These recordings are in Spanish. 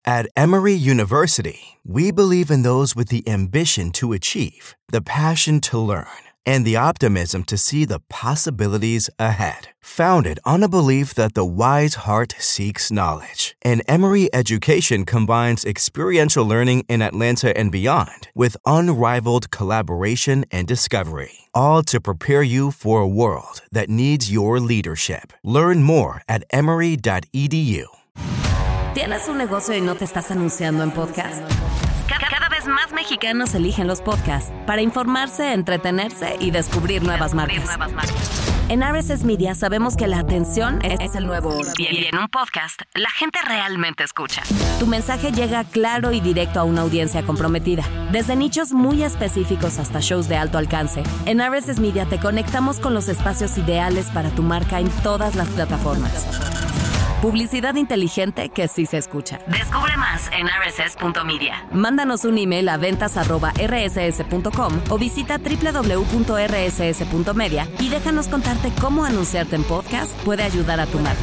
At Emory University, we believe in those with the ambition to achieve, the passion to learn, and the optimism to see the possibilities ahead. Founded on a belief that the wise heart seeks knowledge, and Emory education combines experiential learning in Atlanta and beyond with unrivaled collaboration and discovery, all to prepare you for a world that needs your leadership. Learn more at emory.edu. ¿Tienes un negocio y no te estás anunciando en podcast? Cada vez más mexicanos eligen los podcasts para informarse, entretenerse y descubrir nuevas marcas. En RSS Media sabemos que la atención es el nuevo oro. Y en un podcast, la gente realmente escucha. Tu mensaje llega claro y directo a una audiencia comprometida. Desde nichos muy específicos hasta shows de alto alcance, en RSS Media te conectamos con los espacios ideales para tu marca en todas las plataformas. Publicidad inteligente que sí se escucha. Descubre más en rss.media. Mándanos un email a ventas@rss.com o visita www.rss.media y déjanos contarte cómo anunciarte en podcast puede ayudar a tu marca.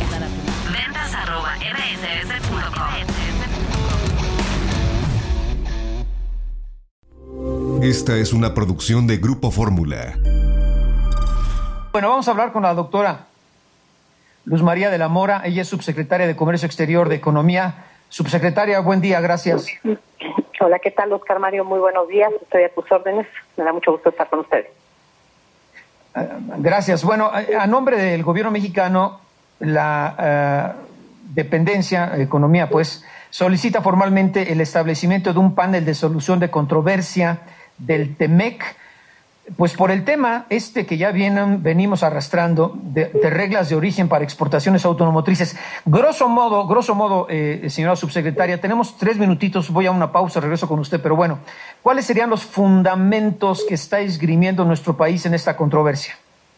ventas@rss.com. Esta es una producción de Grupo Fórmula. Bueno, vamos a hablar con la doctora Luz María de la Mora. Ella es subsecretaria de Comercio Exterior de Economía. Subsecretaria, buen día, gracias. Hola, ¿qué tal, Oscar Mario? Muy buenos días, estoy a tus órdenes. Me da mucho gusto estar con ustedes. Gracias. Bueno, a nombre del gobierno mexicano, la dependencia, Economía, pues, solicita formalmente el establecimiento de un panel de solución de controversia del TEMEC, pues por el tema que ya venimos arrastrando de reglas de origen para exportaciones automotrices. Grosso modo, señora subsecretaria, tenemos 3 minutitos, voy a una pausa, regreso con usted, pero bueno, ¿cuáles serían los fundamentos que está esgrimiendo nuestro país en esta controversia?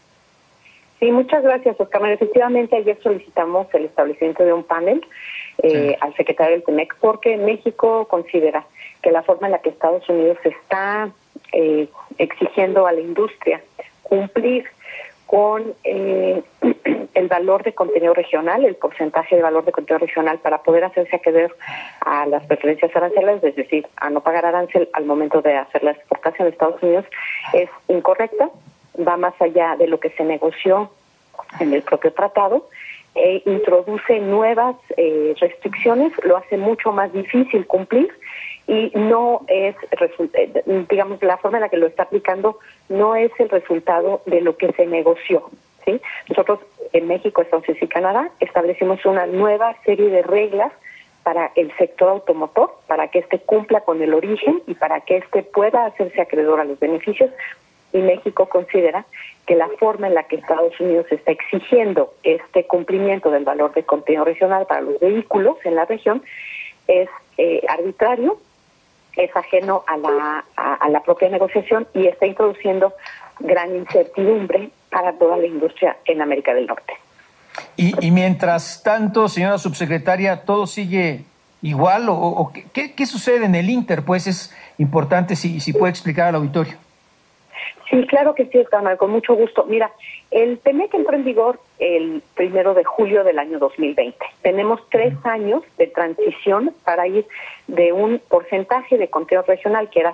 Sí, muchas gracias, Oscar. Efectivamente, ayer solicitamos el establecimiento de un panel al secretario del TEMEC porque México considera que la forma en la que Estados Unidos está exigiendo a la industria cumplir con el valor de contenido regional, el porcentaje de valor de contenido regional para poder hacerse acreedor a las preferencias arancelarias, es decir, a no pagar arancel al momento de hacer la exportación de Estados Unidos, es incorrecta, va más allá de lo que se negoció en el propio tratado, introduce nuevas restricciones, lo hace mucho más difícil cumplir y no es, digamos, la forma en la que lo está aplicando no es el resultado de lo que se negoció, ¿sí? Nosotros en México, Estados Unidos y Canadá establecimos una nueva serie de reglas para el sector automotor, para que éste cumpla con el origen y para que éste pueda hacerse acreedor a los beneficios. Y México considera que la forma en la que Estados Unidos está exigiendo este cumplimiento del valor de contenido regional para los vehículos en la región es arbitrario, es ajeno a la propia negociación y está introduciendo gran incertidumbre para toda la industria en América del Norte. Y mientras tanto, señora subsecretaria, ¿todo sigue igual o qué sucede en el Inter? Pues es importante si puede explicar al auditorio. Sí, claro que sí, Oscar, con mucho gusto. Mira, el TEMEC entró en vigor el 1 de julio del año 2020. Tenemos 3 años de transición para ir de un porcentaje de contenido regional que era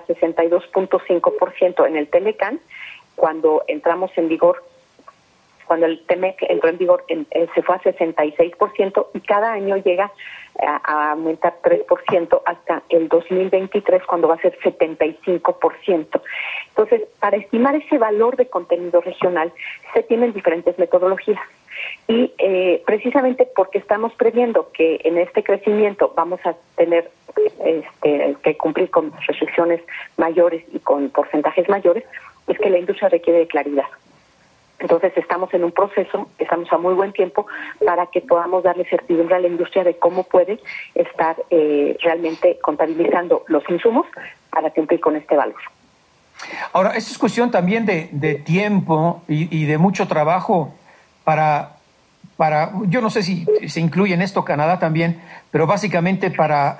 62.5% en el Telecán, cuando entramos en vigor, cuando el TEMEC entró en vigor, se fue a 66% y cada año llega a aumentar 3% hasta el 2023, cuando va a ser 75%. Entonces, para estimar ese valor de contenido regional, se tienen diferentes metodologías. Y precisamente porque estamos previendo que en este crecimiento vamos a tener que cumplir con restricciones mayores y con porcentajes mayores, es que la industria requiere de claridad. Entonces estamos en un proceso, estamos a muy buen tiempo para que podamos darle certidumbre a la industria de cómo puede estar realmente contabilizando los insumos para cumplir con este valor. Ahora, esto es cuestión también de tiempo y de mucho trabajo para, yo no sé si se incluye en esto Canadá también, pero básicamente para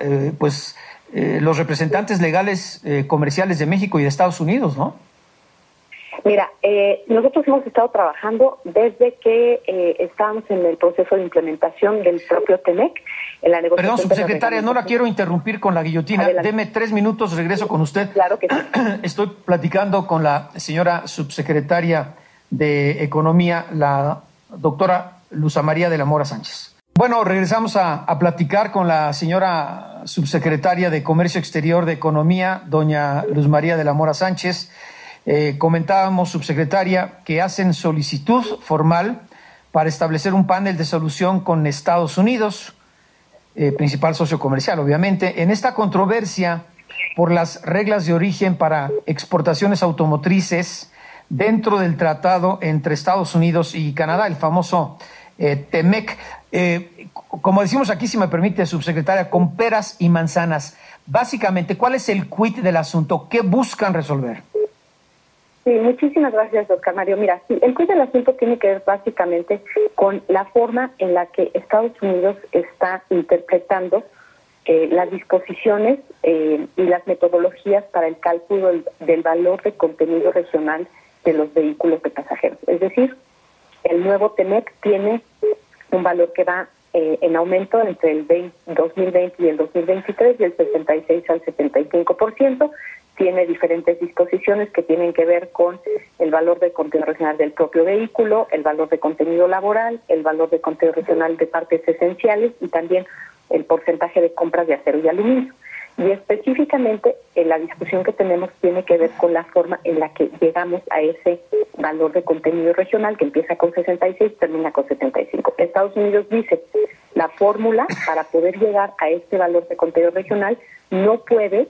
los representantes legales comerciales de México y de Estados Unidos, ¿no? Mira, nosotros hemos estado trabajando desde que estábamos en el proceso de implementación del propio TEMEC. En la negociación. Perdón, subsecretaria, no la quiero interrumpir con la guillotina. Adelante. Deme 3 minutos, regreso con usted. Claro que sí. Estoy platicando con la señora subsecretaria de Economía, la doctora Luz María de la Mora Sánchez. Bueno, regresamos a platicar con la señora subsecretaria de Comercio Exterior de Economía, doña Luz María de la Mora Sánchez. Comentábamos, subsecretaria, que hacen solicitud formal para establecer un panel de solución con Estados Unidos, principal socio comercial, obviamente, en esta controversia por las reglas de origen para exportaciones automotrices dentro del tratado entre Estados Unidos y Canadá, el famoso TEMEC. Como decimos aquí, si me permite, subsecretaria, con peras y manzanas. Básicamente, ¿cuál es el quid del asunto? ¿Qué buscan resolver? Sí, muchísimas gracias, doctor Mario. Mira, sí, el quid del asunto tiene que ver básicamente con la forma en la que Estados Unidos está interpretando las disposiciones y las metodologías para el cálculo del valor de contenido regional de los vehículos de pasajeros. Es decir, el nuevo TEMEC tiene un valor que va en aumento entre el 2020 y el 2023 del 66 al 75%. Tiene diferentes disposiciones que tienen que ver con el valor de contenido regional del propio vehículo, el valor de contenido laboral, el valor de contenido regional de partes esenciales y también el porcentaje de compras de acero y aluminio. Y específicamente la discusión que tenemos tiene que ver con la forma en la que llegamos a ese valor de contenido regional que empieza con 66 y termina con 75. Estados Unidos dice la fórmula para poder llegar a este valor de contenido regional no puede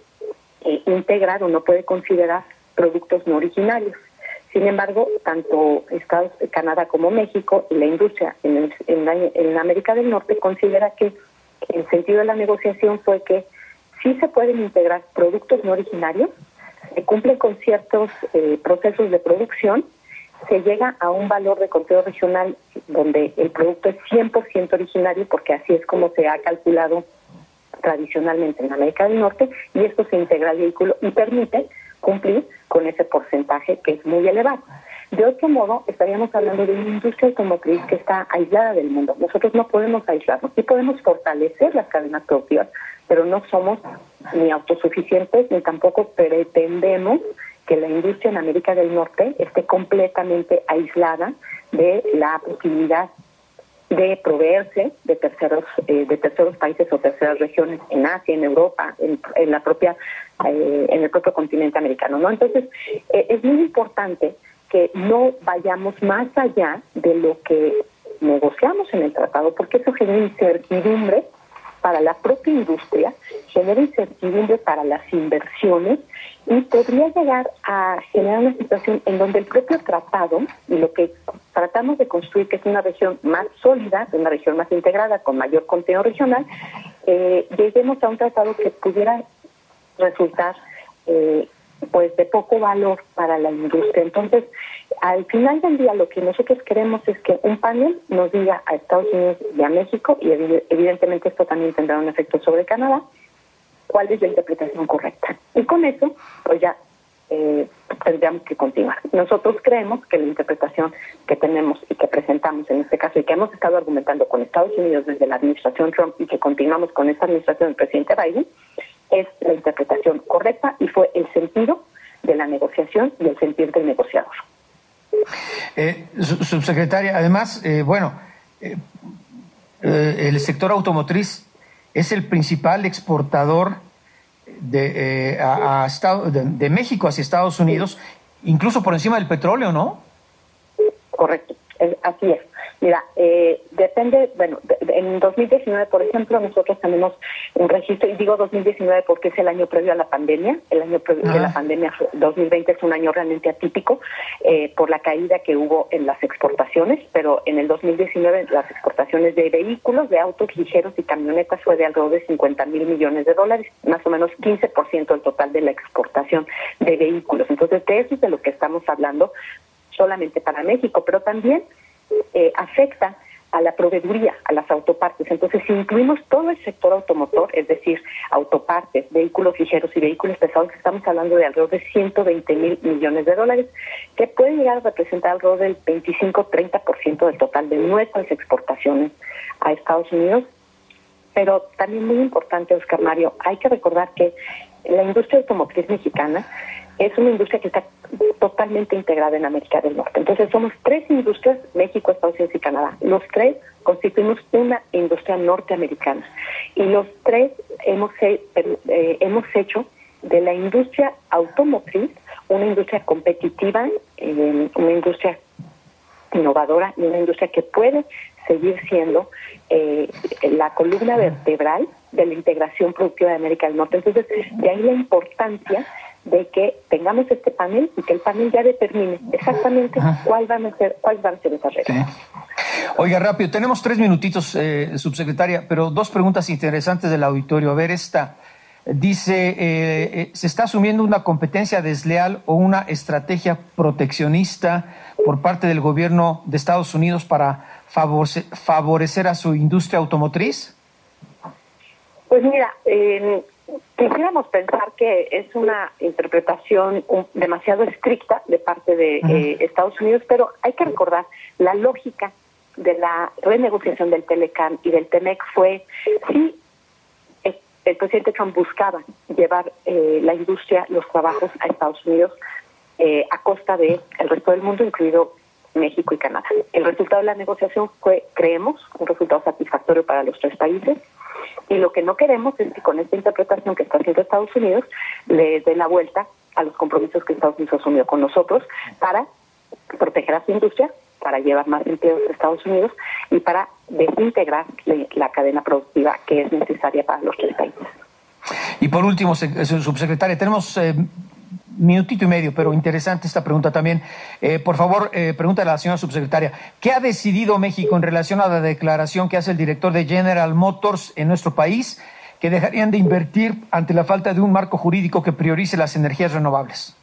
integrar o no puede considerar productos no originarios. Sin embargo, tanto Canadá como México y la industria en América del Norte considera que el sentido de la negociación fue que sí se pueden integrar productos no originarios, se cumplen con ciertos procesos de producción, se llega a un valor de contenido regional donde el producto es 100% originario, porque así es como se ha calculado tradicionalmente en América del Norte, y esto se integra al vehículo y permite cumplir con ese porcentaje que es muy elevado. De otro modo, estaríamos hablando de una industria automotriz que está aislada del mundo. Nosotros no podemos aislarnos, sí podemos fortalecer las cadenas productivas, pero no somos ni autosuficientes ni tampoco pretendemos que la industria en América del Norte esté completamente aislada de la posibilidad de proveerse de terceros países o terceras regiones en Asia, en Europa, en el propio continente americano, ¿no? Entonces, es muy importante que no vayamos más allá de lo que negociamos en el tratado, porque eso genera incertidumbre para la propia industria, genera incertidumbre para las inversiones y podría llegar a generar una situación en donde el propio tratado y lo que tratamos de construir, que es una región más sólida, una región más integrada, con mayor contenido regional, lleguemos a un tratado que pudiera resultar pues de poco valor para la industria. Entonces, al final del día, lo que nosotros queremos es que un panel nos diga a Estados Unidos y a México, y evidentemente esto también tendrá un efecto sobre Canadá, cuál es la interpretación correcta. Y con eso, pues ya tendríamos que continuar. Nosotros creemos que la interpretación que tenemos y que presentamos en este caso, y que hemos estado argumentando con Estados Unidos desde la administración Trump y que continuamos con esta administración del presidente Biden, es la interpretación correcta y fue el sentido de la negociación y el sentir del negociador. Subsecretaria, además, el sector automotriz es el principal exportador de México hacia Estados Unidos, incluso por encima del petróleo, ¿no? Correcto, así es. Mira, depende, en 2019, por ejemplo, nosotros tenemos un registro, y digo 2019 porque es el año previo a la pandemia. El año previo de la pandemia, 2020, es un año realmente atípico por la caída que hubo en las exportaciones, pero en el 2019 las exportaciones de vehículos, de autos ligeros y camionetas fue de alrededor de $50,000 millones, más o menos 15% del total de la exportación de vehículos. Entonces, de eso es de lo que estamos hablando solamente para México, pero también afecta a la proveeduría, a las autopartes. Entonces, si incluimos todo el sector automotor, es decir, autopartes, vehículos ligeros y vehículos pesados, estamos hablando de alrededor de 120,000 millones de dólares, que puede llegar a representar alrededor del 25-30% del total de nuestras exportaciones a Estados Unidos. Pero también muy importante, Oscar Mario, hay que recordar que la industria automotriz mexicana es una industria que está totalmente integrada en América del Norte. Entonces somos 3 industrias, México, Estados Unidos y Canadá. Los 3 constituimos una industria norteamericana. Y los 3 hemos hecho de la industria automotriz una industria competitiva, una industria innovadora y una industria que puede seguir siendo la columna vertebral de la integración productiva de América del Norte. Entonces, de ahí la importancia de que tengamos este panel y que el panel ya determine exactamente cuáles van a ser esas reglas. Sí. Oiga, rápido, tenemos 3 minutitos, subsecretaria, pero 2 preguntas interesantes del auditorio. A ver, esta dice, ¿se está asumiendo una competencia desleal o una estrategia proteccionista por parte del gobierno de Estados Unidos para favorecer a su industria automotriz? Pues mira, quisiéramos pensar que es una interpretación demasiado estricta de parte de Estados Unidos, pero hay que recordar la lógica de la renegociación del Telecam y del TEMEC fue, sí, el presidente Trump buscaba llevar la industria, los trabajos a Estados Unidos a costa del resto del mundo, incluido México y Canadá. El resultado de la negociación fue, creemos, un resultado satisfactorio para los 3 países. Y lo que no queremos es que con esta interpretación que está haciendo Estados Unidos le dé la vuelta a los compromisos que Estados Unidos asumió con nosotros para proteger a su industria, para llevar más empleos a Estados Unidos y para desintegrar la cadena productiva que es necesaria para los 3 países. Y por último, subsecretaria, tenemos minutito y medio, pero interesante esta pregunta también. Por favor, pregúntale a la señora subsecretaria, ¿qué ha decidido México en relación a la declaración que hace el director de General Motors en nuestro país, que dejarían de invertir ante la falta de un marco jurídico que priorice las energías renovables?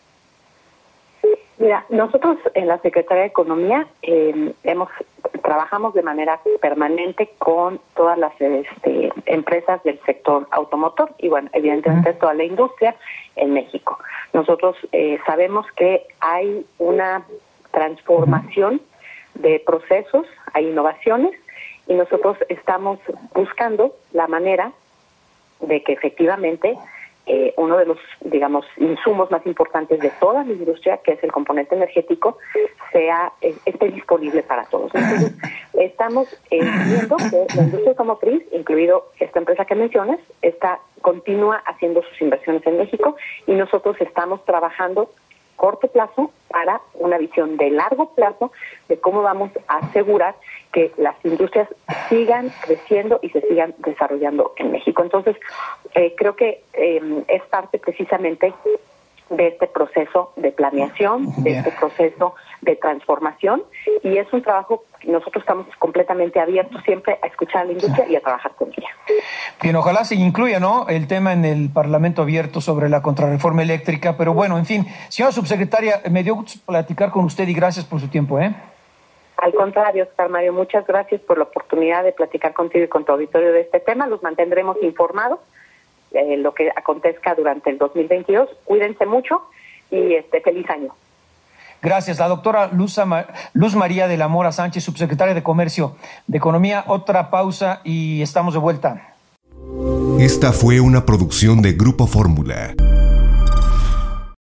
Mira, nosotros en la Secretaría de Economía trabajamos de manera permanente con todas las empresas del sector automotor y, bueno, evidentemente toda la industria en México. Nosotros sabemos que hay una transformación de procesos, hay innovaciones y nosotros estamos buscando la manera de que efectivamente uno de los, digamos, insumos más importantes de toda la industria, que es el componente energético, esté disponible para todos. Entonces, estamos viendo que la industria automotriz, incluido esta empresa que mencionas, continúa haciendo sus inversiones en México y nosotros estamos trabajando corto plazo para una visión de largo plazo de cómo vamos a asegurar que las industrias sigan creciendo y se sigan desarrollando en México. Entonces, creo que es parte precisamente de este proceso de planeación, de este proceso de transformación, y es un trabajo que nosotros estamos completamente abiertos siempre a escuchar a la industria y a trabajar con ella. Bien, ojalá se incluya, ¿no?, el tema en el Parlamento abierto sobre la contrarreforma eléctrica, pero bueno, en fin, señora subsecretaria, me dio gusto platicar con usted y gracias por su tiempo, Al contrario, Oscar Mario, muchas gracias por la oportunidad de platicar contigo y con tu auditorio de este tema. Los mantendremos informados lo que acontezca durante el 2022. Cuídense mucho y feliz año. Gracias. La doctora Luz María de la Mora Sánchez, subsecretaria de Comercio, de Economía. Otra pausa y estamos de vuelta. Esta fue una producción de Grupo Fórmula.